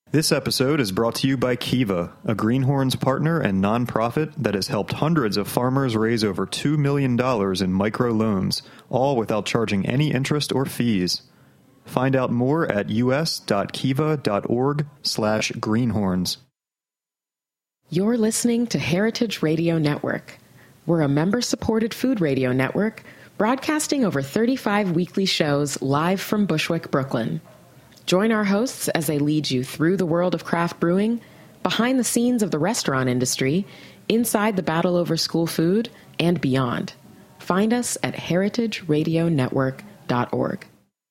This episode is brought to you by Kiva, a Greenhorns partner and nonprofit that has helped hundreds of farmers raise over $2 million in microloans, all without charging any interest or fees. Find out more at us.kiva.org/greenhorns. You're listening to Heritage Radio Network. We're a member-supported food radio network broadcasting over 35 weekly shows live from Bushwick, Brooklyn. Join our hosts as they lead you through the world of craft brewing, behind the scenes of the restaurant industry, inside the battle over school food, and beyond. Find us at heritageradionetwork.org.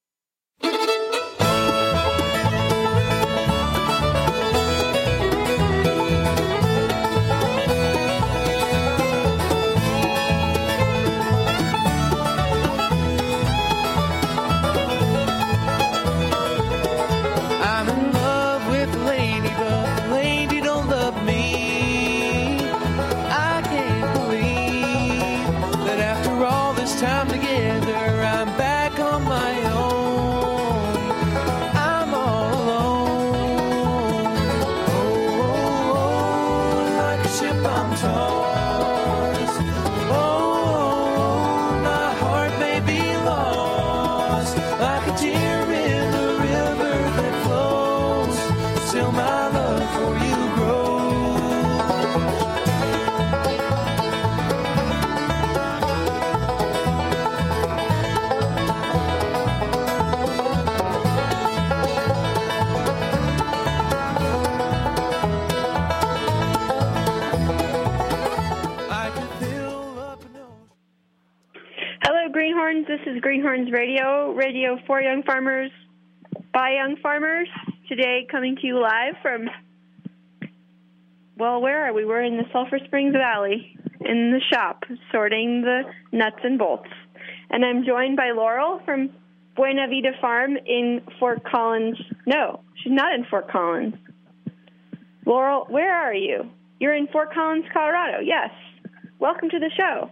This is Greenhorns Radio for young farmers, by young farmers. Today coming to you live from, well, where are we? We're in the Sulphur Springs Valley, in the shop, sorting the nuts and bolts. And I'm joined by Laurel from Buena Vida Farm in Fort Collins. No, she's not in Fort Collins. Laurel, where are you? You're in Fort Collins, Colorado. Yes. Welcome to the show.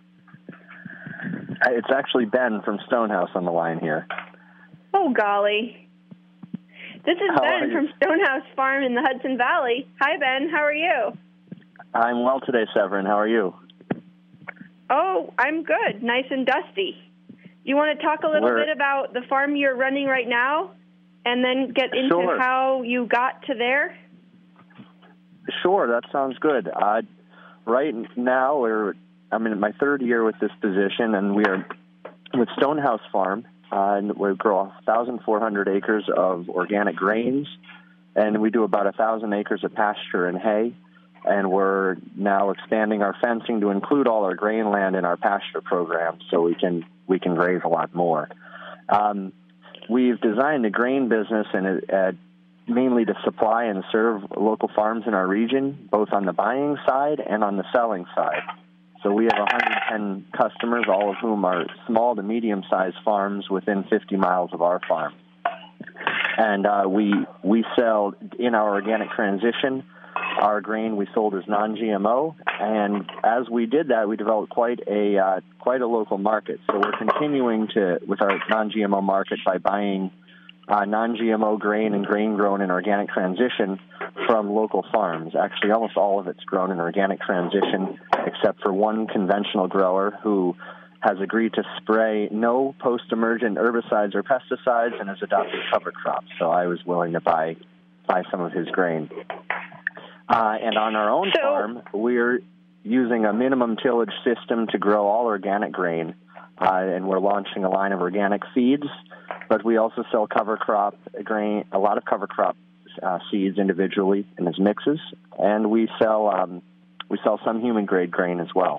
It's actually Ben from Stonehouse on the line here. Oh, golly. This is Ben from Stonehouse Farm in the Hudson Valley. Hi, Ben. How are you? I'm well today, Severin. How are you? Oh, I'm good. Nice and dusty. You want to talk a little bit about the farm you're running right now and then get into how you got to there? Sure, that sounds good. Right now, I'm in my third year with this position, and we are with Stonehouse Farm, and we grow 1,400 acres of organic grains, and we do about 1,000 acres of pasture and hay, and we're now expanding our fencing to include all our grain land in our pasture program, so we can graze a lot more. We've designed the grain business and mainly to supply and serve local farms in our region, both on the buying side and on the selling side. So we have 110 customers, all of whom are small to medium-sized farms within 50 miles of our farm. And we sell, in our organic transition, our grain we sold as non-GMO. And as we did that, we developed quite a local market. So we're continuing with our non-GMO market by buying non-GMO grain and grain grown in organic transition from local farms. Actually, almost all of it's grown in organic transition, except for one conventional grower who has agreed to spray no post-emergent herbicides or pesticides and has adopted cover crops. So I was willing to buy some of his grain. And on our own farm, we're using a minimum tillage system to grow all organic grain, and we're launching a line of organic seeds. But we also sell cover crop grain, a lot of cover crop seeds individually and as mixes, and we sell some human grade grain as well.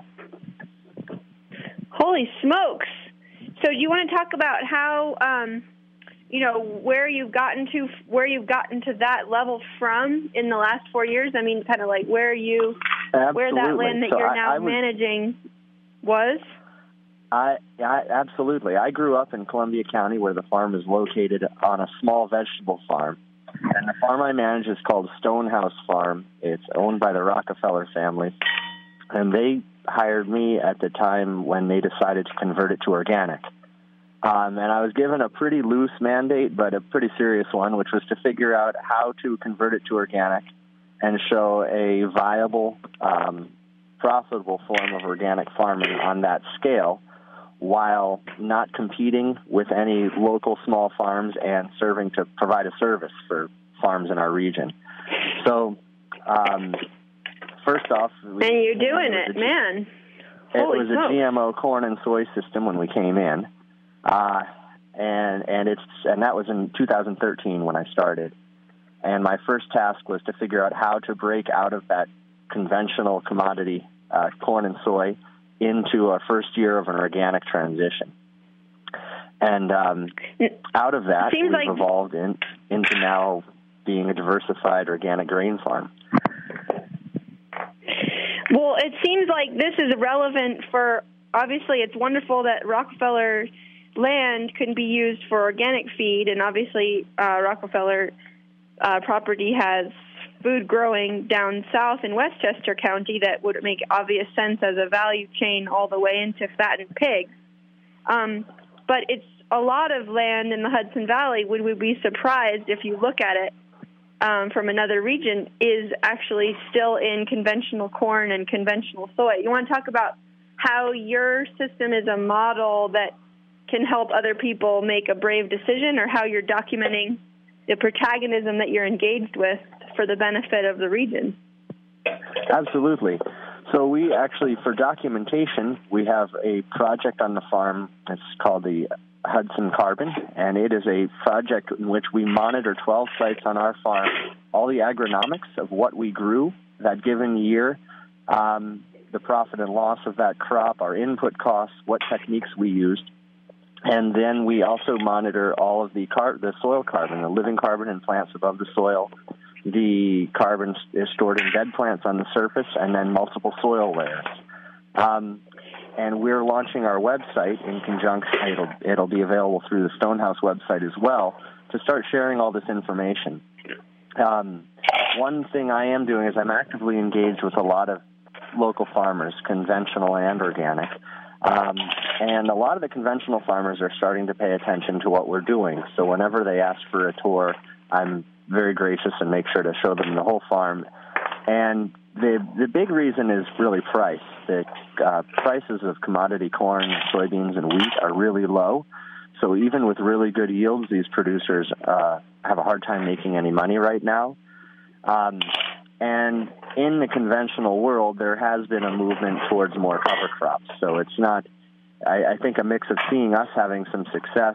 Holy smokes! So, do you want to talk about how, where you've gotten to that level from in the last 4 years? I mean, kind of like where that land that you're now managing was. Absolutely. I grew up in Columbia County, where the farm is located on a small vegetable farm. And the farm I manage is called Stonehouse Farm. It's owned by the Rockefeller family. And they hired me at the time when they decided to convert it to organic. And I was given a pretty loose mandate, but a pretty serious one, which was to figure out how to convert it to organic and show a viable, profitable form of organic farming on that scale, while not competing with any local small farms and serving to provide a service for farms in our region. So, first off... And you're doing it, man. It was a GMO corn and soy system when we came in. And that was in 2013 when I started. And my first task was to figure out how to break out of that conventional commodity, corn and soy, into a first year of an organic transition. And out of that, we've evolved into now being a diversified organic grain farm. Well, it seems like this is relevant for, obviously, it's wonderful that Rockefeller land can be used for organic feed, and obviously Rockefeller property has food growing down south in Westchester County that would make obvious sense as a value chain all the way into fattened pigs. But it's a lot of land in the Hudson Valley, would we be surprised if you look at it from another region, is actually still in conventional corn and conventional soy. You want to talk about how your system is a model that can help other people make a brave decision, or how you're documenting the protagonism that you're engaged with for the benefit of the region? Absolutely. So we actually, for documentation, we have a project on the farm. It's called the Hudson Carbon, and it is a project in which we monitor 12 sites on our farm, all the agronomics of what we grew that given year, the profit and loss of that crop, our input costs, what techniques we used. And then we also monitor all of the soil carbon, the living carbon in plants above the soil. The carbon is stored in dead plants on the surface, and then multiple soil layers. And we're launching our website in conjunction. It'll be available through the Stonehouse website as well, to start sharing all this information. One thing I am doing is I'm actively engaged with a lot of local farmers, conventional and organic. And a lot of the conventional farmers are starting to pay attention to what we're doing. So whenever they ask for a tour, I'm very gracious and make sure to show them the whole farm. And the big reason is really price. The prices of commodity corn, soybeans, and wheat are really low. So even with really good yields, these producers have a hard time making any money right now. And in the conventional world, there has been a movement towards more cover crops. So it's not, I think, a mix of seeing us having some success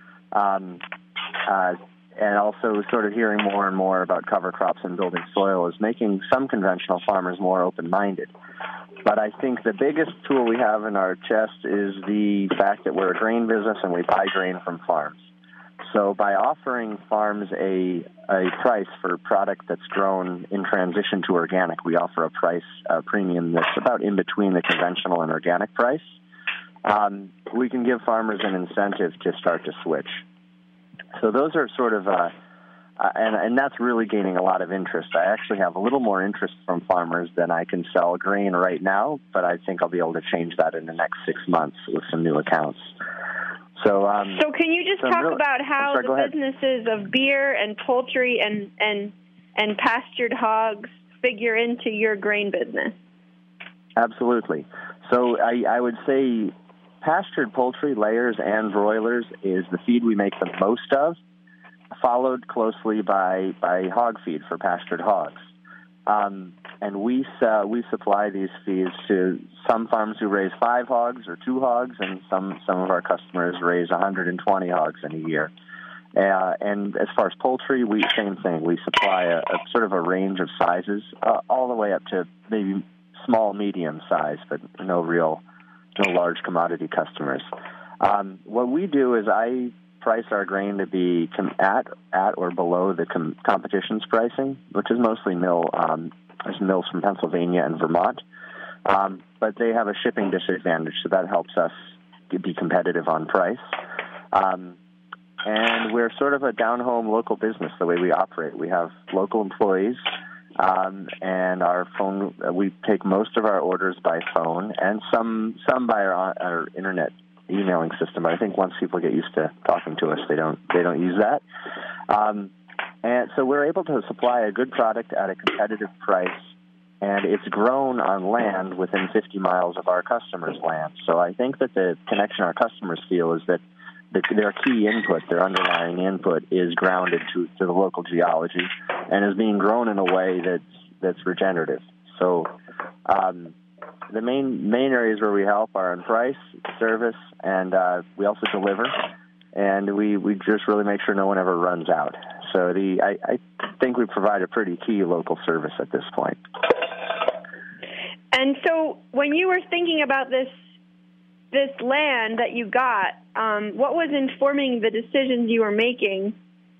and also sort of hearing more and more about cover crops and building soil is making some conventional farmers more open-minded. But I think the biggest tool we have in our chest is the fact that we're a grain business and we buy grain from farms. So by offering farms a price for product that's grown in transition to organic, we offer a price premium that's about in between the conventional and organic price. We can give farmers an incentive to start to switch. So those are sort of, and that's really gaining a lot of interest. I actually have a little more interest from farmers than I can sell grain right now, but I think I'll be able to change that in the next 6 months with some new accounts. So can you just talk about how the businesses of beer and poultry and pastured hogs figure into your grain business? Absolutely. So I would say pastured poultry, layers, and broilers is the feed we make the most of, followed closely by hog feed for pastured hogs. And we supply these feeds to some farms who raise 5 hogs or 2 hogs, and some of our customers raise 120 hogs in a year. And as far as poultry, same thing. We supply a sort of a range of sizes, all the way up to maybe small, medium size, but no large commodity customers. What we do is I price our grain to be at or below the competition's pricing, which is mostly there's mills from Pennsylvania and Vermont, but they have a shipping disadvantage, so that helps us be competitive on price. And we're sort of a down-home local business the way we operate. We have local employees, and our phone. We take most of our orders by phone, and some by our internet emailing system. But I think once people get used to talking to us, they don't use that. And so we're able to supply a good product at a competitive price, and it's grown on land within 50 miles of our customers' land. So I think that the connection our customers feel is that their key input, their underlying input, is grounded to the local geology and is being grown in a way that's regenerative. So the main areas where we help are in price, service, and we also deliver, and we just really make sure no one ever runs out. So I think we provide a pretty key local service at this point. And so when you were thinking about this land that you got, what was informing the decisions you were making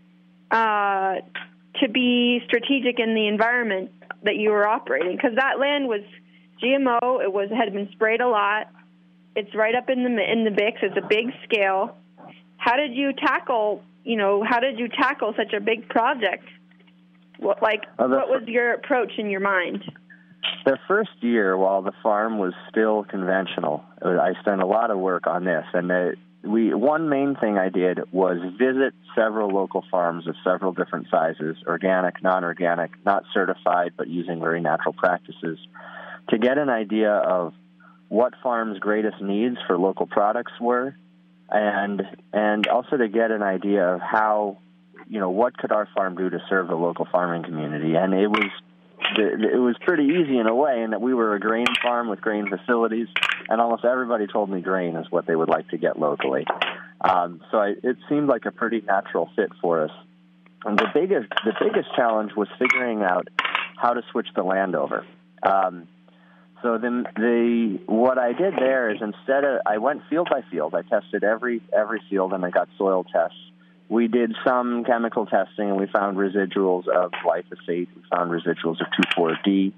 to be strategic in the environment that you were operating? Because that land was GMO. It had been sprayed a lot. It's right up in the Bix. It's a big scale. How did you tackle such a big project? What was your approach in your mind? The first year, while the farm was still conventional, I spent a lot of work on this. And one main thing I did was visit several local farms of several different sizes, organic, non-organic, not certified, but using very natural practices, to get an idea of what farms' greatest needs for local products were, and also to get an idea of how, what could our farm do to serve the local farming community. And it was pretty easy in a way, in that we were a grain farm with grain facilities, and almost everybody told me grain is what they would like to get locally. It seemed like a pretty natural fit for us. And the biggest challenge was figuring out how to switch the land over. So what I did there is, I went field by field. I tested every field, and I got soil tests. We did some chemical testing, and we found residuals of glyphosate. We found residuals of 2,4-D.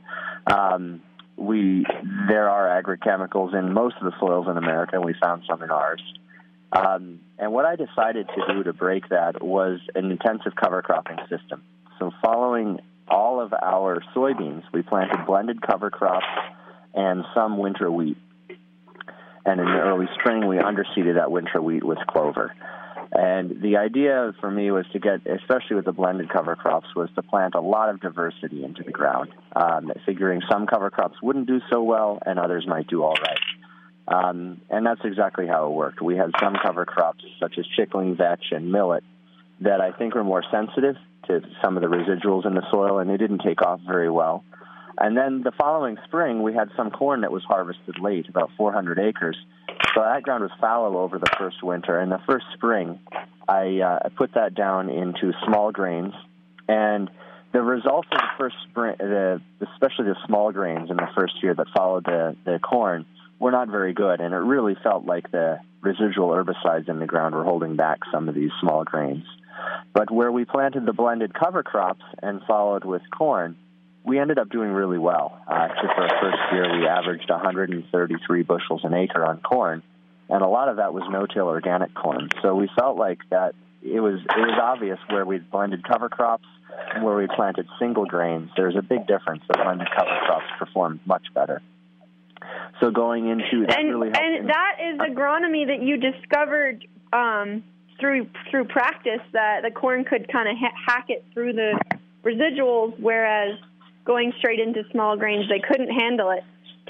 There are agrochemicals in most of the soils in America, and we found some in ours. And what I decided to do to break that was an intensive cover cropping system. So following all of our soybeans, we planted blended cover crops and some winter wheat. And in the early spring, we underseeded that winter wheat with clover. And the idea for me was to get, especially with the blended cover crops, was to plant a lot of diversity into the ground, figuring some cover crops wouldn't do so well and others might do all right. And that's exactly how it worked. We had some cover crops, such as chickling, vetch, and millet, that I think were more sensitive to some of the residuals in the soil, and they didn't take off very well. And then the following spring, we had some corn that was harvested late, about 400 acres. So that ground was fallow over the first winter. And the first spring, I put that down into small grains. And the results of the first spring, especially the small grains in the first year that followed the corn, were not very good. And it really felt like the residual herbicides in the ground were holding back some of these small grains. But where we planted the blended cover crops and followed with corn, we ended up doing really well. Actually, for our first year, we averaged 133 bushels an acre on corn, and a lot of that was no-till organic corn. So we felt like that it was obvious where we blended cover crops and where we planted single grains. There's a big difference. The blended cover crops performed much better. So going into that really helped. And that is agronomy that you discovered through practice, that the corn could kind of hack it through the residuals, whereas going straight into small grains, they couldn't handle it.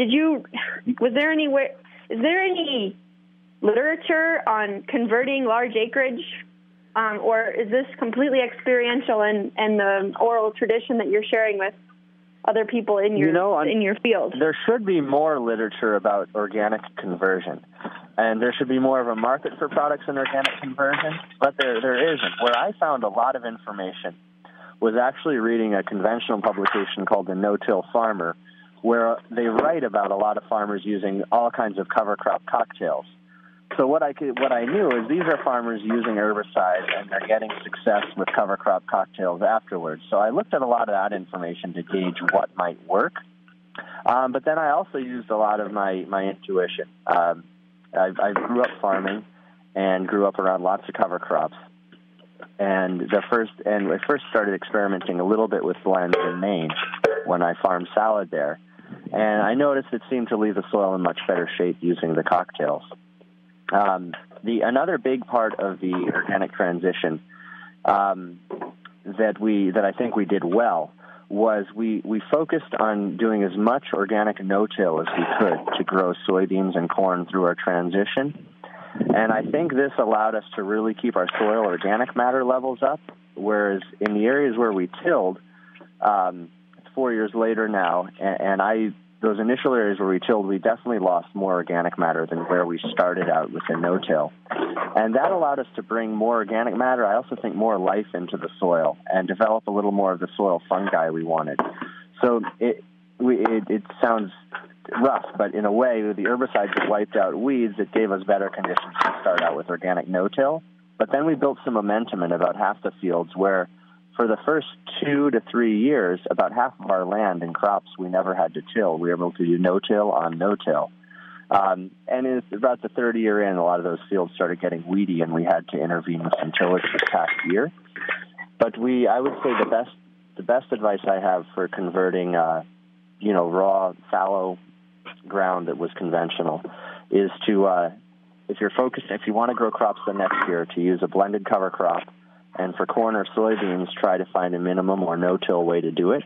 Is there any literature on converting large acreage, or is this completely experiential and the oral tradition that you're sharing with other people in your field? There should be more literature about organic conversion, and there should be more of a market for products in organic conversion, but there isn't. Where I found a lot of information was actually reading a conventional publication called The No-Till Farmer, where they write about a lot of farmers using all kinds of cover crop cocktails. So what I knew is these are farmers using herbicides, and they're getting success with cover crop cocktails afterwards. So I looked at a lot of that information to gauge what might work. But then I also used a lot of my intuition. I grew up farming and grew up around lots of cover crops. And I first started experimenting a little bit with blends in Maine when I farmed salad there. And I noticed it seemed to leave the soil in much better shape using the cocktails. Another big part of the organic transition that I think we did well was we focused on doing as much organic no-till as we could to grow soybeans and corn through our transition. And I think this allowed us to really keep our soil organic matter levels up, whereas in the areas where we tilled, it's 4 years later now, and those initial areas where we tilled, we definitely lost more organic matter than where we started out with the no-till. And that allowed us to bring more organic matter, I also think more life into the soil, and develop a little more of the soil fungi we wanted. So it sounds rough, but in a way, the herbicides that wiped out weeds, it gave us better conditions to start out with organic no-till. But then we built some momentum in about half the fields where for the first 2 to 3 years, about half of our land and crops we never had to till. We were able to do no-till on no-till. And it's about the third year in, a lot of those fields started getting weedy, and we had to intervene with some tillage this past year. But I would say the best advice I have for converting, raw, fallow ground that was conventional is to, if you want to grow crops the next year, to use a blended cover crop. And for corn or soybeans, try to find a minimum or no-till way to do it.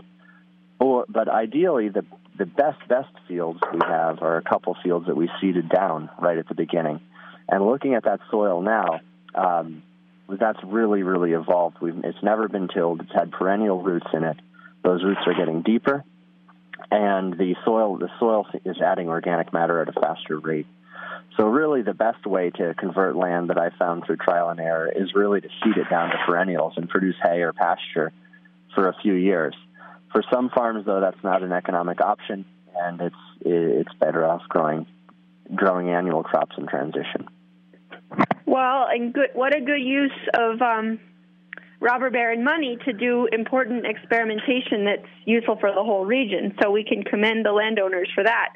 But ideally, the best fields we have are a couple fields that we seeded down right at the beginning. And looking at that soil now, that's really, really evolved. It's never been tilled. It's had perennial roots in it. Those roots are getting deeper, and the soil is adding organic matter at a faster rate. So really the best way to convert land that I found through trial and error is really to seed it down to perennials and produce hay or pasture for a few years. For some farms, though, that's not an economic option, and it's better off growing annual crops in transition. Well, and what a good use of robber baron money to do important experimentation that's useful for the whole region, so we can commend the landowners for that.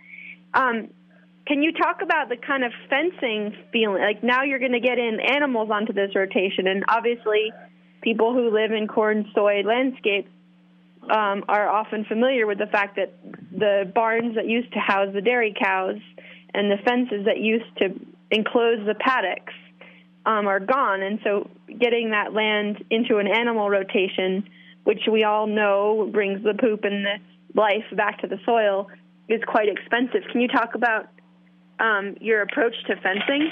Can you talk about the kind of fencing feeling? Like now you're going to get in animals onto this rotation, and obviously people who live in corn, soy landscape are often familiar with the fact that the barns that used to house the dairy cows and the fences that used to enclose the paddocks are gone. And so getting that land into an animal rotation, which we all know brings the poop and the life back to the soil, is quite expensive. Can you talk about your approach to fencing?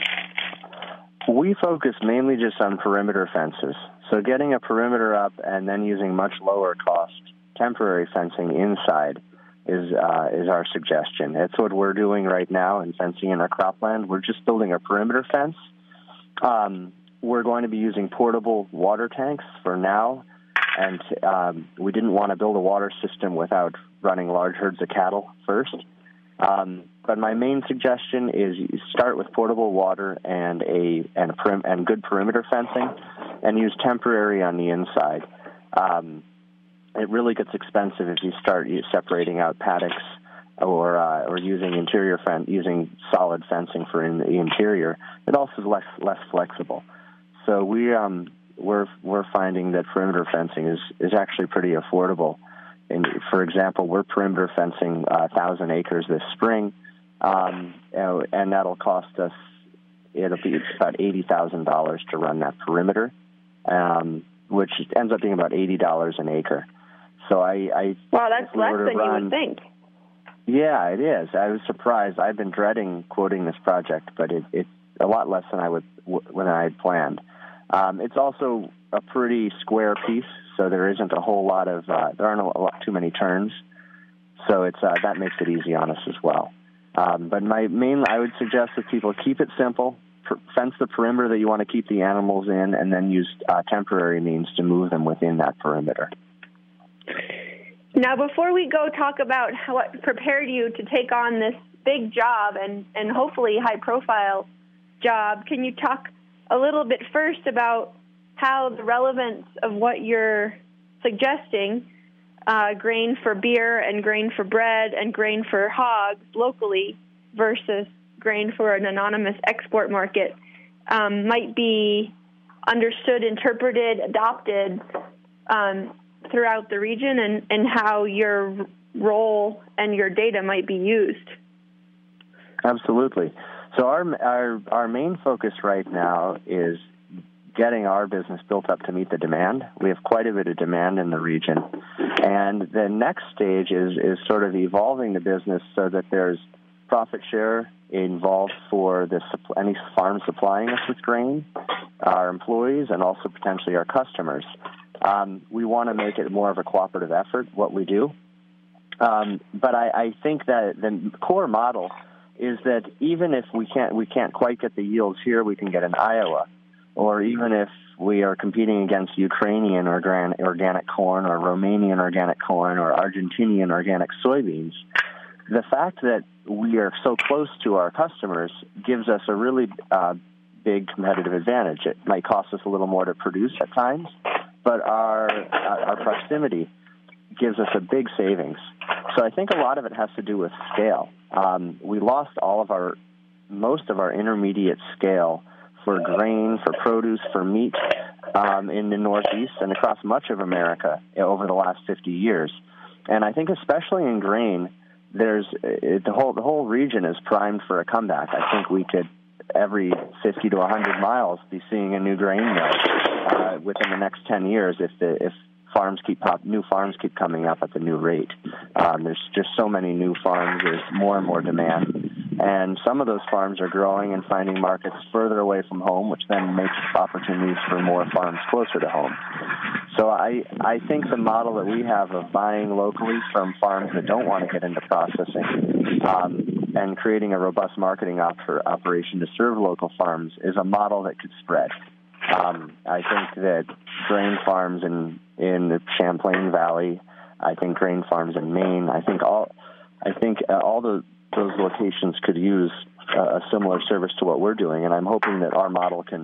We focus mainly just on perimeter fences. So getting a perimeter up and then using much lower cost temporary fencing inside is our suggestion. It's what we're doing right now in fencing in our cropland. We're just building a perimeter fence. We're going to be using portable water tanks for now, and we didn't want to build a water system without running large herds of cattle first. But my main suggestion is you start with portable water and good perimeter fencing, and use temporary on the inside. It really gets expensive if you start separating out paddocks or using solid fencing for in the interior. It also is less flexible. So we're finding that perimeter fencing is actually pretty affordable. And for example, we're perimeter fencing 1,000 acres this spring, and that'll cost us. It'll be about $80,000 to run that perimeter, which ends up being about $80 an acre. So wow, that's less than you would think. Yeah, it is. I was surprised. I've been dreading quoting this project, but it's a lot less than I had planned. It's also a pretty square piece, so there isn't a whole lot of there aren't a lot too many turns, so it's that makes it easy on us as well. But I would suggest that people keep it simple, fence the perimeter that you want to keep the animals in, and then use temporary means to move them within that perimeter. Now, before we go talk about what prepared you to take on this big job and hopefully high-profile job, can you talk a little bit first about how the relevance of what you're suggesting, grain for beer and grain for bread and grain for hogs locally versus grain for an anonymous export market, might be understood, interpreted, adopted throughout the region, and how your role and your data might be used? Absolutely. So our main focus right now is getting our business built up to meet the demand. We have quite a bit of demand in the region. And the next stage is sort of evolving the business so that there's profit share involved for any farm supplying us with grain, our employees, and also potentially our customers. We want to make it more of a cooperative effort, what we do. But I think that the core model is that even if we can't quite get the yields here, we can get in Iowa. Or even if we are competing against Ukrainian organic corn or Romanian organic corn or Argentinian organic soybeans, the fact that we are so close to our customers gives us a really big competitive advantage. It might cost us a little more to produce at times, but our proximity gives us a big savings. So I think a lot of it has to do with scale. We lost most of our intermediate scale for grain, for produce, for meat in the Northeast and across much of America over the last 50 years. And I think especially in grain, the whole region is primed for a comeback. I think we could, every 50 to 100 miles, be seeing a new grain mill within the next 10 years if new farms keep coming up at the new rate. There's just so many new farms. There's more and more demand. And some of those farms are growing and finding markets further away from home, which then makes opportunities for more farms closer to home. So I think the model that we have of buying locally from farms that don't want to get into processing and creating a robust marketing operation to serve local farms is a model that could spread. I think that grain farms in the Champlain Valley, I think grain farms in Maine, I think all those locations could use a similar service to what we're doing, and I'm hoping that our model can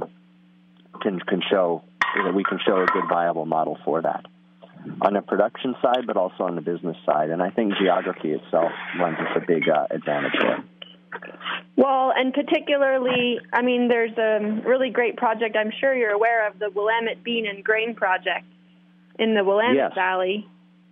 show that we can show a good viable model for that on the production side, but also on the business side. And I think geography itself lends us a big advantage there. Well, and particularly, I mean, there's a really great project I'm sure you're aware of, the Willamette Bean and Grain Project in the Willamette Valley.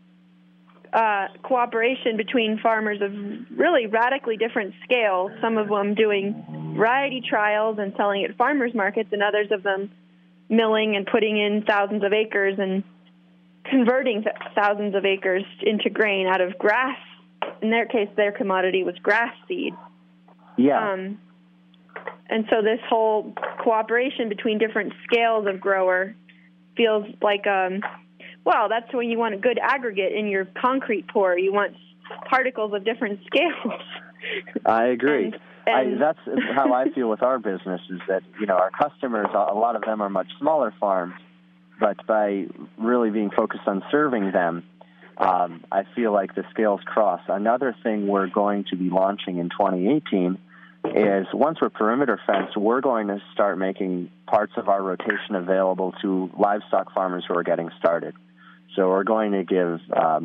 Cooperation between farmers of really radically different scales, some of them doing variety trials and selling at farmers markets, and others of them milling and putting in thousands of acres and converting thousands of acres into grain out of grass. In their case, their commodity was grass seed. Yeah. And so this whole cooperation between different scales of grower feels like, well, that's when you want a good aggregate in your concrete pour. You want particles of different scales. I agree. That's how I feel with our business is that, our customers, a lot of them are much smaller farms, but by really being focused on serving them, I feel like the scales cross. Another thing we're going to be launching in 2018 is once we're perimeter fenced, we're going to start making parts of our rotation available to livestock farmers who are getting started. So we're going to give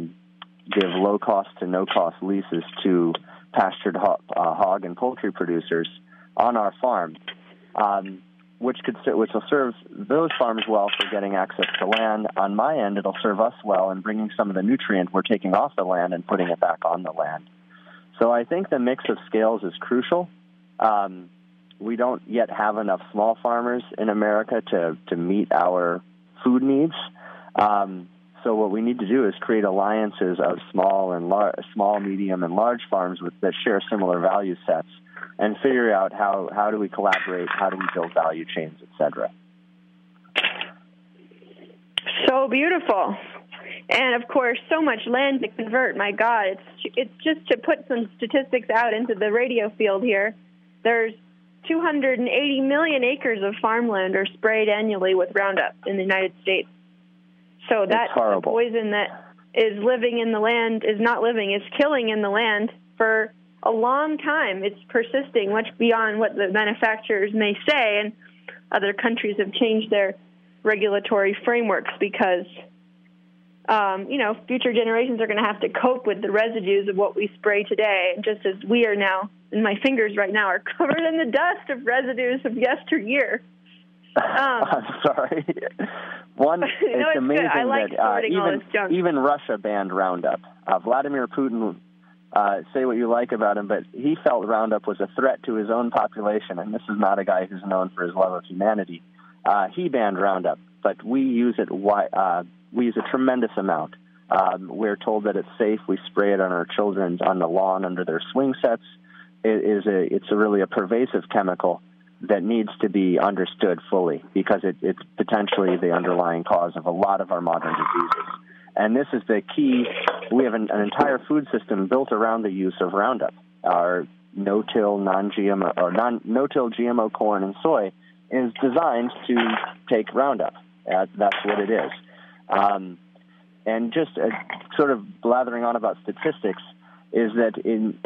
low-cost to no-cost leases to pastured hog and poultry producers on our farm, which will serve those farms well for getting access to land. On my end, it'll serve us well in bringing some of the nutrient we're taking off the land and putting it back on the land. So I think the mix of scales is crucial. We don't yet have enough small farmers in America to meet our food needs. So what we need to do is create alliances of small, medium, and large farms that share similar value sets, and figure out how do we collaborate, how do we build value chains, et cetera. So beautiful. And, of course, so much land to convert. My God, it's just to put some statistics out into the radio field here. There's 280 million acres of farmland are sprayed annually with Roundup in the United States. So that poison that is living in the land is killing in the land for a long time. It's persisting much beyond what the manufacturers may say, and other countries have changed their regulatory frameworks because, future generations are going to have to cope with the residues of what we spray today, just as we are now, and my fingers right now are covered in the dust of residues of yesteryear. I'm sorry. It's amazing that even Russia banned Roundup. Vladimir Putin say what you like about him, but he felt Roundup was a threat to his own population, and this is not a guy who's known for his love of humanity. He banned Roundup, but we use it. We use a tremendous amount. We're told that it's safe. We spray it on our children on the lawn under their swing sets. It's really a pervasive chemical that needs to be understood fully because it's potentially the underlying cause of a lot of our modern diseases. And this is the key. We have an entire food system built around the use of Roundup. Our no-till, non-GMO, or no-till GMO corn and soy is designed to take Roundup. That's what it is. And just sort of blathering on about statistics is that in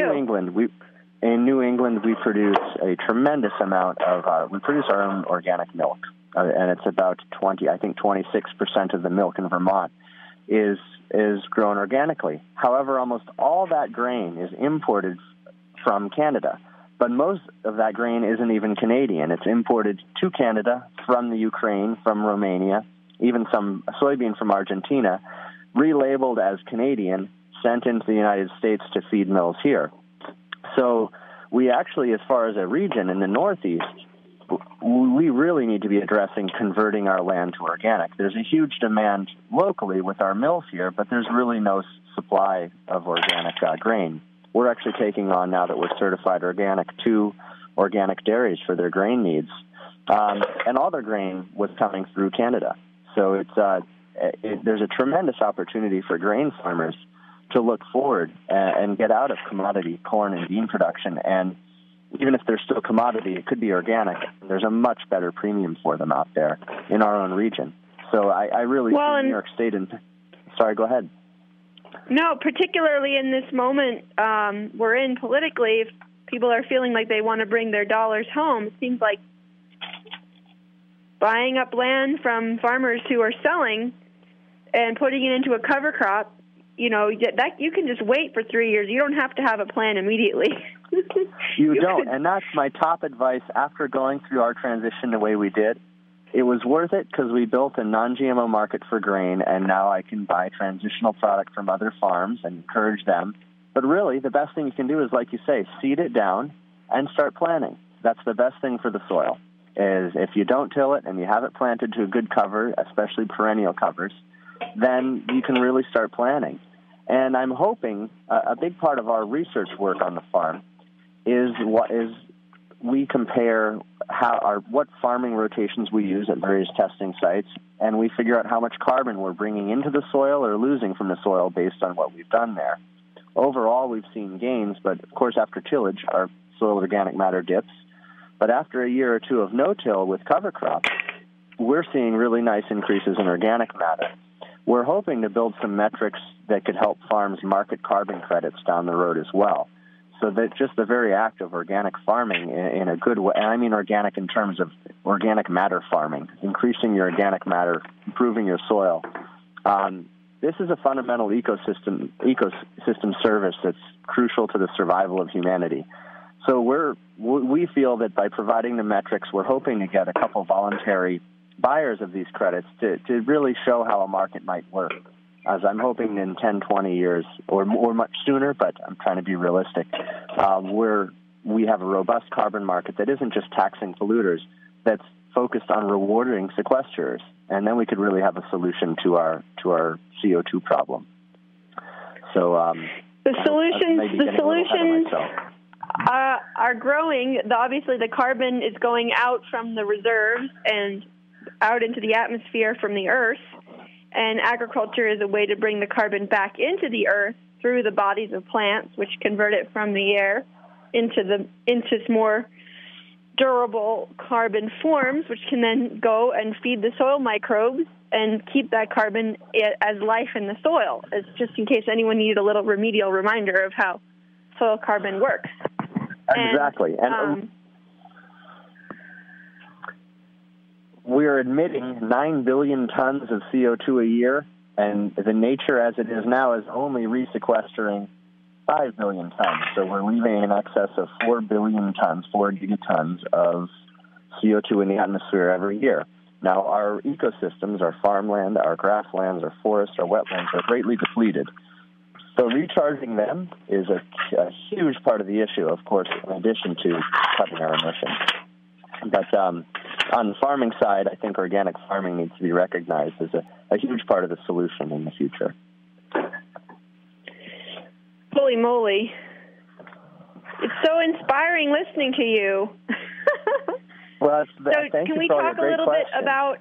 New England we produce a tremendous amount of we produce our own organic milk, and it's about 26% of the milk in Vermont is grown organically. However, almost all that grain is imported from Canada, but most of that grain isn't even Canadian. It's imported to Canada from the Ukraine, from Romania, even some soybean from Argentina, relabeled as Canadian, sent into the United States to feed mills here. So we actually, as far as a region in the Northeast, we really need to be addressing converting our land to organic. There's a huge demand locally with our mills here, but there's really no supply of organic grain. We're actually taking on, now that we're certified organic, 2 organic dairies for their grain needs. And all their grain was coming through Canada. So there's a tremendous opportunity for grain farmers to look forward and get out of commodity corn and bean production. And even if they're still commodity, it could be organic. There's a much better premium for them out there in our own region. So I really see New York State and... Sorry, go ahead. No, particularly in this moment we're in politically, if people are feeling like they want to bring their dollars home, it seems like buying up land from farmers who are selling and putting it into a cover crop, that you can just wait for 3 years. You don't have to have a plan immediately. You don't, and that's my top advice after going through our transition the way we did. It was worth it because we built a non-GMO market for grain, and now I can buy transitional product from other farms and encourage them. But really, the best thing you can do is, like you say, seed it down and start planting. That's the best thing for the soil, is if you don't till it and you have it planted to a good cover, especially perennial covers, then you can really start planting. And I'm hoping a big part of our research work on the farm is we compare what farming rotations we use at various testing sites, and we figure out how much carbon we're bringing into the soil or losing from the soil based on what we've done there. Overall, we've seen gains, but of course after tillage, our soil organic matter dips. But after a year or two of no-till with cover crops, we're seeing really nice increases in organic matter. We're hoping to build some metrics that could help farms market carbon credits down the road as well. So that just the very act of organic farming in a good way, and I mean organic in terms of organic matter farming, increasing your organic matter, improving your soil. This is a fundamental ecosystem service that's crucial to the survival of humanity. So we feel that by providing the metrics, we're hoping to get a couple voluntary buyers of these credits to really show how a market might work. As I'm hoping in 10, 20 years or much sooner, but I'm trying to be realistic, we have a robust carbon market that isn't just taxing polluters, that's focused on rewarding sequesters, and then we could really have a solution to our CO2 problem. So the solutions are growing. Obviously, the carbon is going out from the reserves and out into the atmosphere from the earth, and agriculture is a way to bring the carbon back into the earth through the bodies of plants, which convert it from the air into more durable carbon forms, which can then go and feed the soil microbes and keep that carbon as life in the soil. It's just in case anyone needed a little remedial reminder of how soil carbon works. Exactly. And we're emitting 9 billion tons of CO2 a year, and the nature as it is now is only resequestering 5 billion tons. So we're leaving in excess of 4 billion tons, 4 gigatons of CO2 in the atmosphere every year. Now, our ecosystems, our farmland, our grasslands, our forests, our wetlands are greatly depleted. So recharging them is a huge part of the issue, of course, in addition to cutting our emissions. But on the farming side, I think organic farming needs to be recognized as a huge part of the solution in the future. Holy moly. It's so inspiring listening to you. Well, can we talk a little bit about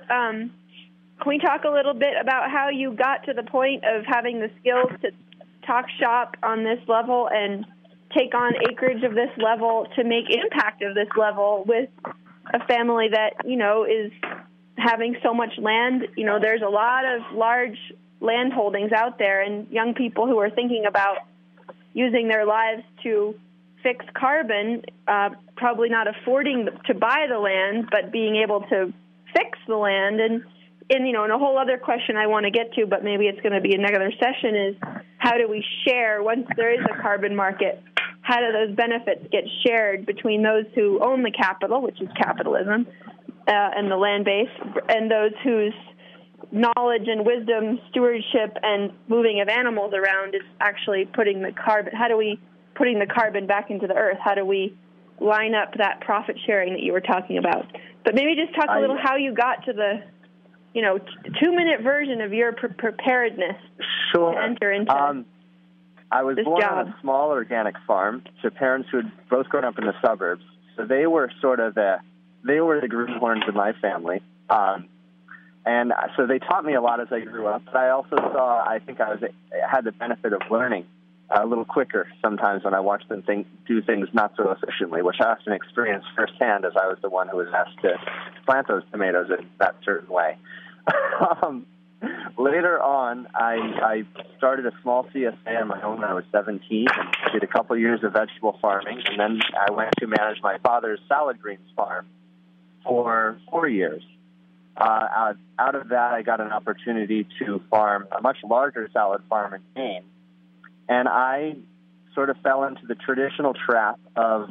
how you got to the point of having the skills to talk shop on this level and take on acreage of this level to make impact of this level with a family that, is having so much land? There's a lot of large land holdings out there, and young people who are thinking about using their lives to fix carbon, probably not affording to buy the land, but being able to fix the land. And a whole other question I want to get to, but maybe it's going to be another session, is how do we share, once there is a carbon market, how do those benefits get shared between those who own the capital, which is capitalism, and the land base, and those whose knowledge and wisdom, stewardship, and moving of animals around is actually putting the carbon back into the earth? How do we line up that profit sharing that you were talking about? But maybe just talk a little how you got to the 2-minute version of your preparedness to enter into I was born on a small organic farm to parents who had both grown up in the suburbs. So they were the greenhorns in my family. And so they taught me a lot as I grew up. But I also I had the benefit of learning a little quicker sometimes when I watched them do things not so efficiently, which I often experienced firsthand as I was the one who was asked to plant those tomatoes in that certain way. Later on, I started a small CSA on my own when I was 17 and did a couple years of vegetable farming, and then I went to manage my father's salad greens farm for 4 years. Out of that, I got an opportunity to farm a much larger salad farm in Maine, and I sort of fell into the traditional trap of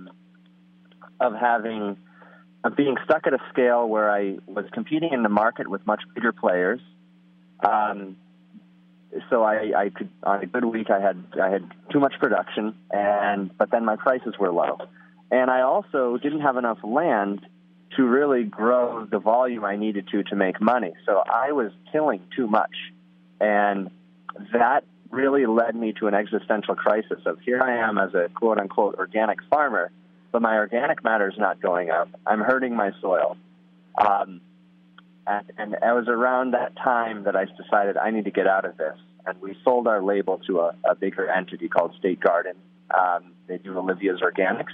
being stuck at a scale where I was competing in the market with much bigger players. So I could, on a good week, I had too much production, but then my prices were low, and I also didn't have enough land to really grow the volume I needed to make money. So I was tilling too much, and that really led me to an existential crisis of, here I am as a quote-unquote organic farmer, but my organic matter is not going up. I'm hurting my soil. And it was around that time that I decided I need to get out of this. And we sold our label to a bigger entity called State Garden. They do Olivia's Organics.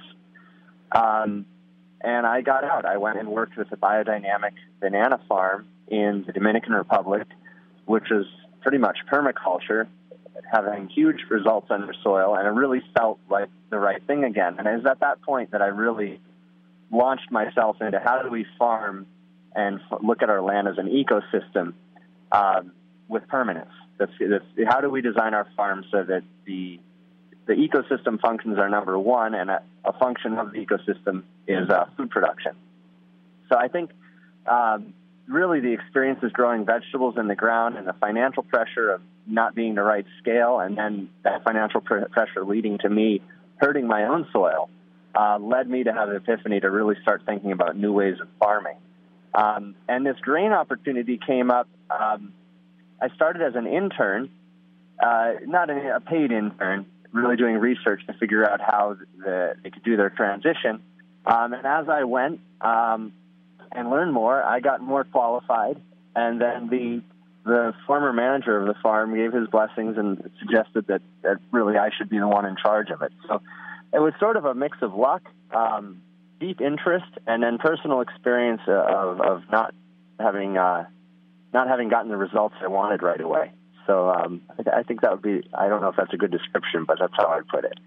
And I got out. I went and worked with a biodynamic banana farm in the Dominican Republic, which is pretty much permaculture, having huge results under soil, and it really felt like the right thing again. And it was at that point that I really launched myself into how do we farm and look at our land as an ecosystem with permanence. How do we design our farm so that the ecosystem functions are number one, and a function of the ecosystem is food production. So I think really the experience is growing vegetables in the ground, and the financial pressure of not being the right scale, and then that financial pressure leading to me hurting my own soil, led me to have an epiphany to really start thinking about new ways of farming. And this grain opportunity came up. I started as an intern, not a paid intern, really doing research to figure out how they could do their transition. And as I went and learned more, I got more qualified. And then the former manager of the farm gave his blessings and suggested that really I should be the one in charge of it. So it was sort of a mix of luck, deep interest, and then personal experience of not having gotten the results I wanted right away. So I think that would be, I don't know if that's a good description, but that's how I'd put it.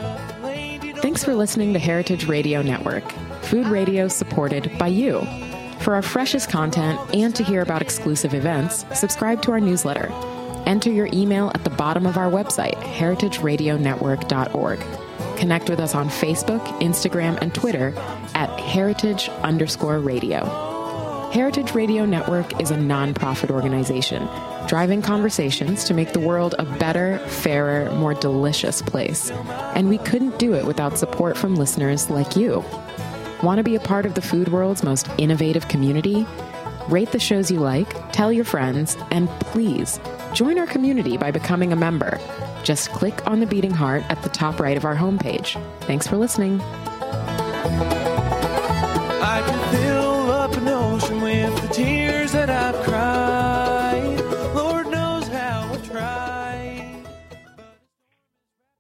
Thanks for listening to Heritage Radio Network, food radio supported by you. For our freshest content and to hear about exclusive events, subscribe to our newsletter. Enter your email at the bottom of our website, heritageradionetwork.org. Connect with us on Facebook, Instagram, and Twitter at heritage_radio. Heritage Radio Network is a nonprofit organization driving conversations to make the world a better, fairer, more delicious place. And we couldn't do it without support from listeners like you. Want to be a part of the food world's most innovative community? Rate the shows you like, tell your friends, and please join our community by becoming a member. Just click on the beating heart at the top right of our homepage. Thanks for listening.